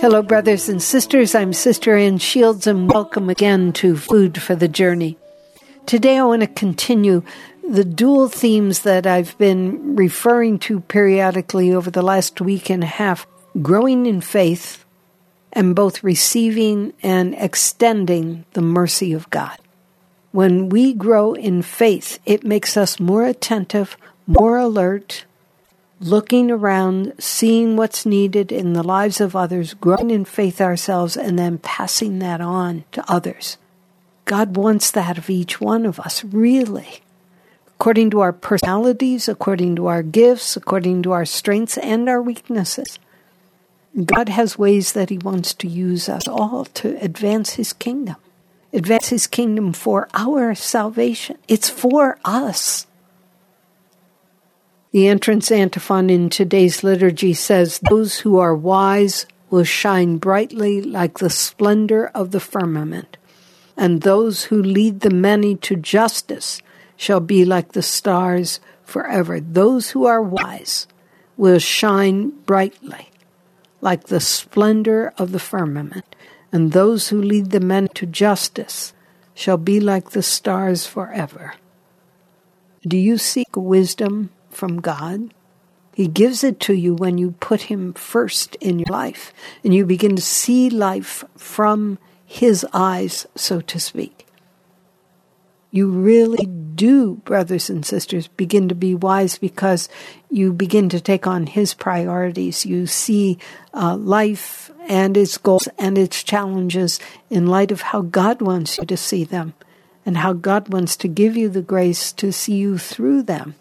Hello, brothers and sisters. I'm Sister Ann Shields, and welcome again to Food for the Journey. Today I want to continue the dual themes that I've been referring to periodically over the last week and a half, growing in faith and both receiving and extending the mercy of God. When we grow in faith, it makes us more attentive, more alert, looking around, seeing what's needed in the lives of others, growing in faith ourselves, and then passing that on to others. God wants that of each one of us, really. According to our personalities, according to our gifts, according to our strengths and our weaknesses. God has ways that He wants to use us all to advance His kingdom. Advance His kingdom for our salvation. It's for us. The entrance antiphon in today's liturgy says, "Those who are wise will shine brightly like the splendor of the firmament, and those who lead the many to justice shall be like the stars forever." Those who are wise will shine brightly like the splendor of the firmament, and those who lead the many to justice shall be like the stars forever. Do you seek wisdom from God? He gives it to you when you put Him first in your life, and you begin to see life from His eyes, so to speak. You really do, brothers and sisters, begin to be wise because you begin to take on His priorities. You see life and its goals and its challenges in light of how God wants you to see them and how God wants to give you the grace to see you through them.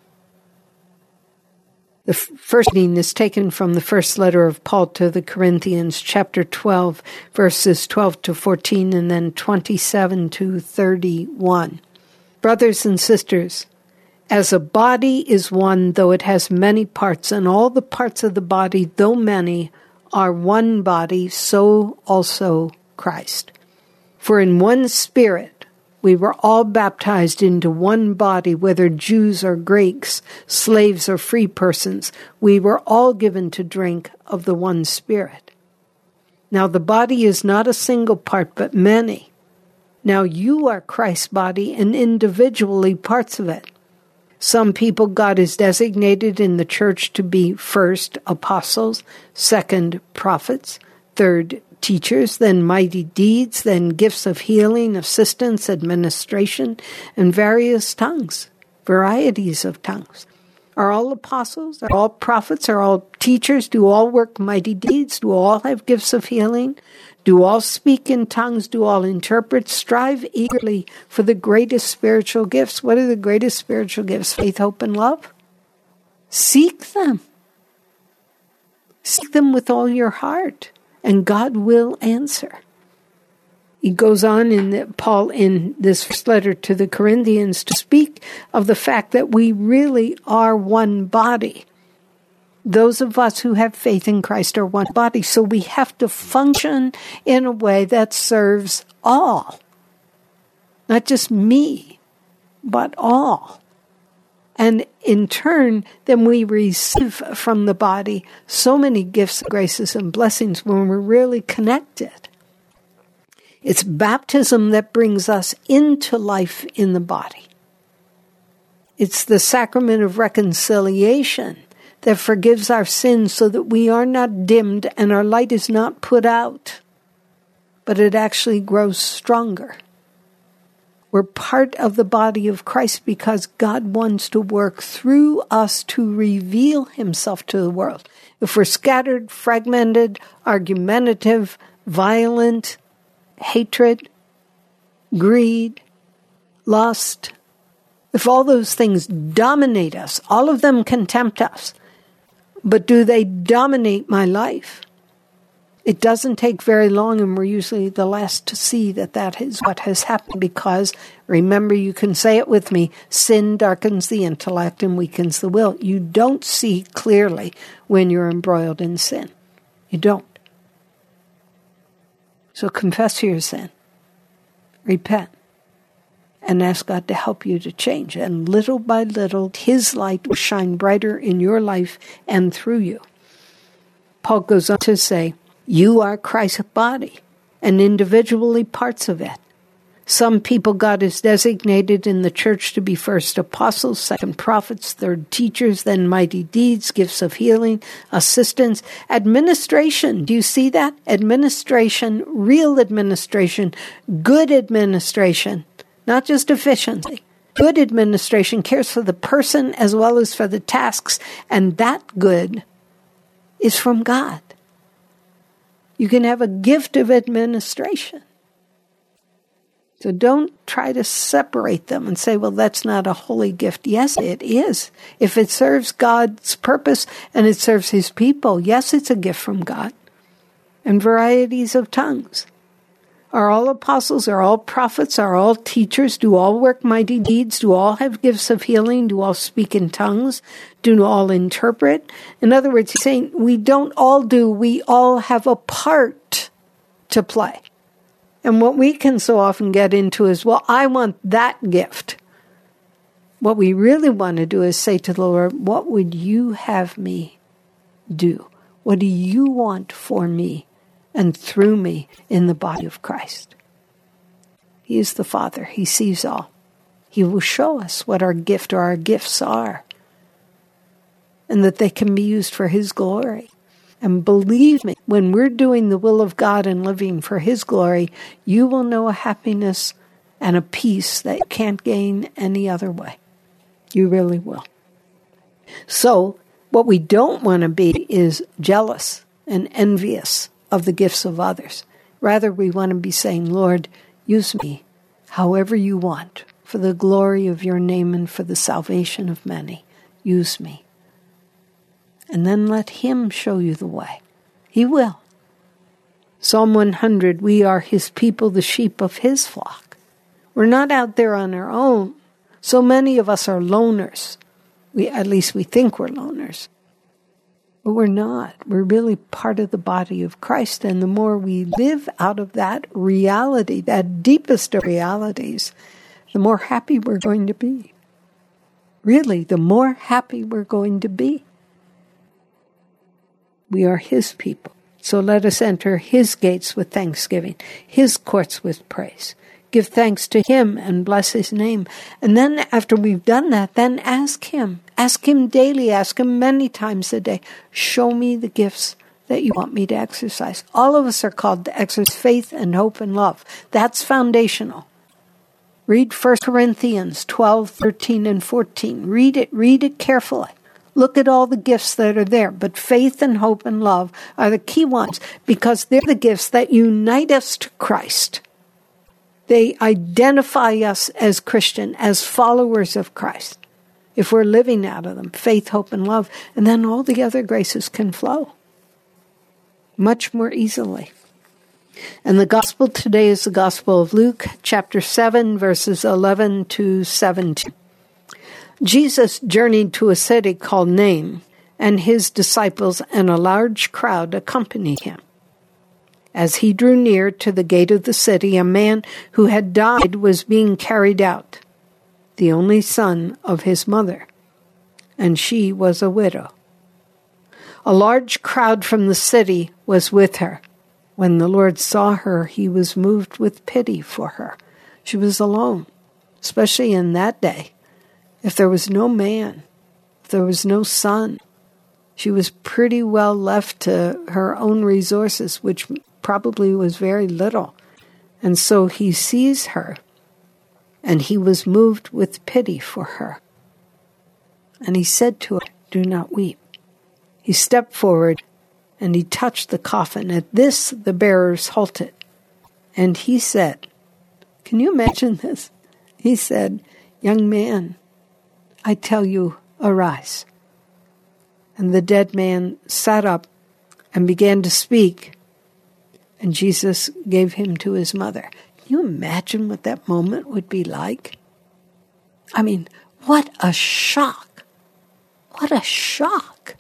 The first reading is taken from the first letter of Paul to the Corinthians, chapter 12, verses 12 to 14, and then 27 to 31. Brothers and sisters, as a body is one, though it has many parts, and all the parts of the body, though many, are one body, so also Christ. For in one Spirit we were all baptized into one body, whether Jews or Greeks, slaves or free persons. We were all given to drink of the one Spirit. Now the body is not a single part, but many. Now you are Christ's body and individually parts of it. Some people God has designated in the church to be first apostles, second prophets, third teachers, then mighty deeds, then gifts of healing, assistance, administration, and various tongues, varieties of tongues. Are all apostles? Are all prophets? Are all teachers? Do all work mighty deeds? Do all have gifts of healing? Do all speak in tongues? Do all interpret? Strive eagerly for the greatest spiritual gifts. What are the greatest spiritual gifts? Faith, hope, and love? Seek them. Seek them with all your heart. And God will answer. He goes on Paul in this first letter to the Corinthians to speak of the fact that we really are one body. Those of us who have faith in Christ are one body. So we have to function in a way that serves all. Not just me, but all. And in turn, then we receive from the body so many gifts, graces, and blessings when we're really connected. It's baptism that brings us into life in the body. It's the sacrament of reconciliation that forgives our sins so that we are not dimmed and our light is not put out, but it actually grows stronger. We're part of the body of Christ because God wants to work through us to reveal Himself to the world. If we're scattered, fragmented, argumentative, violent, hatred, greed, lust, if all those things dominate us, all of them can tempt us, but do they dominate my life? It doesn't take very long, and we're usually the last to see that is what has happened because, remember, you can say it with me, sin darkens the intellect and weakens the will. You don't see clearly when you're embroiled in sin. You don't. So confess your sin. Repent. And ask God to help you to change. And little by little, His light will shine brighter in your life and through you. Paul goes on to say, You are Christ's body, and individually parts of it. Some people God has designated in the church to be first apostles, second prophets, third teachers, then mighty deeds, gifts of healing, assistance, administration. Do you see that? Administration, real administration, good administration, not just efficiency. Good administration cares for the person as well as for the tasks, and that good is from God. You can have a gift of administration. So don't try to separate them and say, well, that's not a holy gift. Yes, it is. If it serves God's purpose and it serves his people, yes, it's a gift from God. And varieties of tongues. Are all apostles, are all prophets, are all teachers? Do all work mighty deeds? Do all have gifts of healing? Do all speak in tongues? Do all interpret? In other words, he's saying we don't all do, we all have a part to play. And what we can so often get into is, well, I want that gift. What we really want to do is say to the Lord, what would you have me do? What do you want for me and through me in the body of Christ? He is the Father. He sees all. He will show us what our gift or our gifts are, and that they can be used for his glory. And believe me, when we're doing the will of God and living for his glory, you will know a happiness and a peace that you can't gain any other way. You really will. So, what we don't want to be is jealous and envious of the gifts of others. Rather, we want to be saying, Lord, use me however you want for the glory of your name and for the salvation of many. Use me. And then let him show you the way. He will. Psalm 100, we are his people, the sheep of his flock. We're not out there on our own. So many of us are loners. At least we think we're loners. But we're not. We're really part of the body of Christ. And the more we live out of that reality, that deepest of realities, the more happy we're going to be. Really, the more happy we're going to be. We are his people. So let us enter his gates with thanksgiving, his courts with praise. Give thanks to him and bless his name. And then after we've done that, then ask him. Ask him daily. Ask him many times a day. Show me the gifts that you want me to exercise. All of us are called to exercise faith and hope and love. That's foundational. Read 1 Corinthians 12, 13, and 14. Read it carefully. Look at all the gifts that are there. But faith and hope and love are the key ones because they're the gifts that unite us to Christ. They identify us as Christian, as followers of Christ. If we're living out of them, faith, hope, and love, and then all the other graces can flow much more easily. And the gospel today is the Gospel of Luke, chapter 7, verses 11 to 17. Jesus journeyed to a city called Nain, and his disciples and a large crowd accompanied him. As he drew near to the gate of the city, a man who had died was being carried out, the only son of his mother, and she was a widow. A large crowd from the city was with her. When the Lord saw her, he was moved with pity for her. She was alone, especially in that day. If there was no man, if there was no son, she was pretty well left to her own resources, which probably was very little. And so he sees her, and he was moved with pity for her. And he said to her, "Do not weep." He stepped forward, and he touched the coffin. At this, the bearers halted. And he said, can you imagine this? He said, "Young man, I tell you, arise." And the dead man sat up and began to speak. And Jesus gave him to his mother. Can you imagine what that moment would be like? I mean, what a shock. What a shock.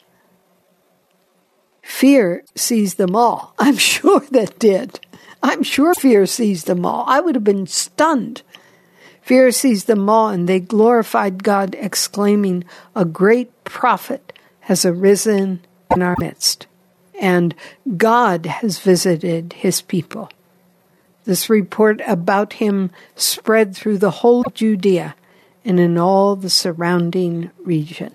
Fear seized them all. I'm sure that did. I'm sure fear seized them all. I would have been stunned. Fear seized them all, and they glorified God, exclaiming, "A great prophet has arisen in our midst. and God has visited his people. This report about him spread through the whole of Judea and in all the surrounding region.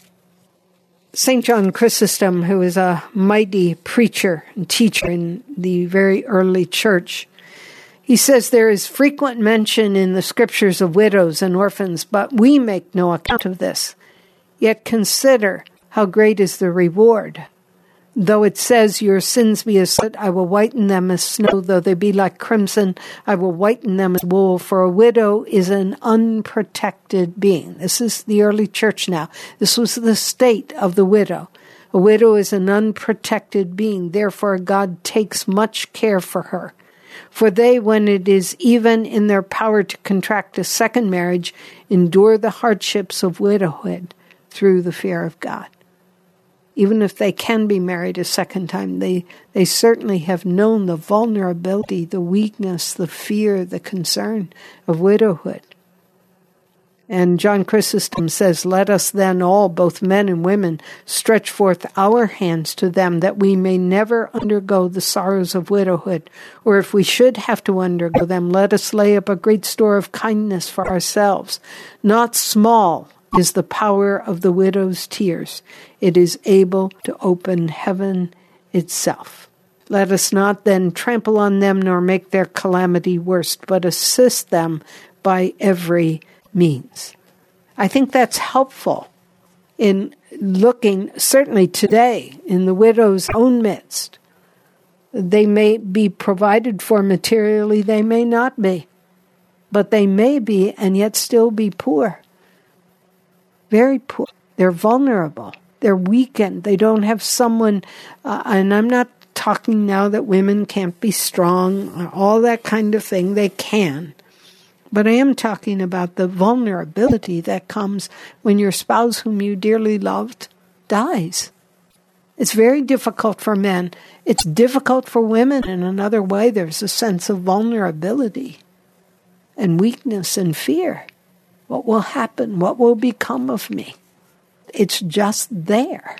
St. John Chrysostom, who is a mighty preacher and teacher in the very early church, he says there is frequent mention in the scriptures of widows and orphans, but we make no account of this. Yet consider how great is the reward. Though it says, your sins be as soot, I will whiten them as snow. Though they be like crimson, I will whiten them as wool. For a widow is an unprotected being. This is the early church now. This was the state of the widow. A widow is an unprotected being. Therefore, God takes much care for her. For they, when it is even in their power to contract a second marriage, endure the hardships of widowhood through the fear of God. Even if they can be married a second time, they certainly have known the vulnerability, the weakness, the fear, the concern of widowhood. And John Chrysostom says, let us then all, both men and women, stretch forth our hands to them, that we may never undergo the sorrows of widowhood. Or if we should have to undergo them, let us lay up a great store of kindness for ourselves. Not small is the power of the widow's tears. It is able to open heaven itself. Let us not then trample on them, nor make their calamity worse, but assist them by every means. I think that's helpful in looking, certainly today, in the widow's own midst. They may be provided for materially, they may not be, but they may be and yet still be poor. Very poor. They're vulnerable. They're weakened. They don't have someone, and I'm not talking now that women can't be strong, or all that kind of thing. They can. But I am talking about the vulnerability that comes when your spouse whom you dearly loved dies. It's very difficult for men. It's difficult for women in another way. There's a sense of vulnerability and weakness and fear. What will happen? What will become of me? It's just there.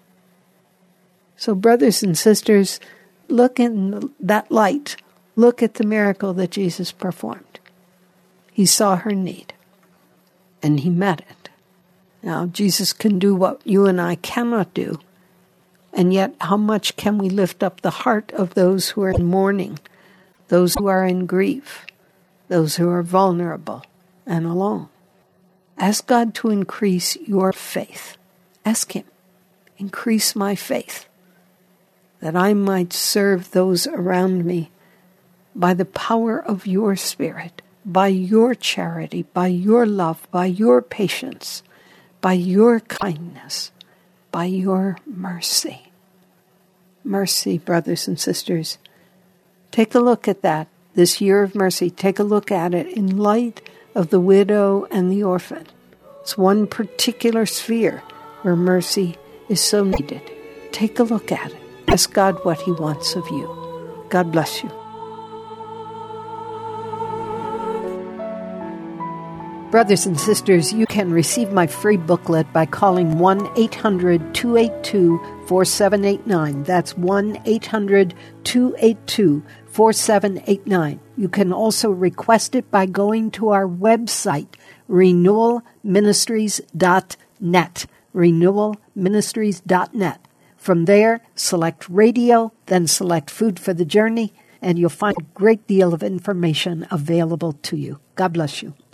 So brothers and sisters, look in that light. Look at the miracle that Jesus performed. He saw her need, and he met it. Now, Jesus can do what you and I cannot do, and yet how much can we lift up the heart of those who are in mourning, those who are in grief, those who are vulnerable and alone? Ask God to increase your faith. Ask him, increase my faith, that I might serve those around me by the power of your Spirit, by your charity, by your love, by your patience, by your kindness, by your mercy. Mercy, brothers and sisters. Take a look at that, this year of mercy. Take a look at it in light of the widow and the orphan. It's one particular sphere where mercy is so needed. Take a look at it. Ask God what he wants of you. God bless you. Brothers and sisters, you can receive my free booklet by calling 1-800-282-4789. That's 1-800-282-4789. You can also request it by going to our website, renewalministries.net. renewalministries.net. From there, select radio, then select Food for the Journey, and you'll find a great deal of information available to you. God bless you.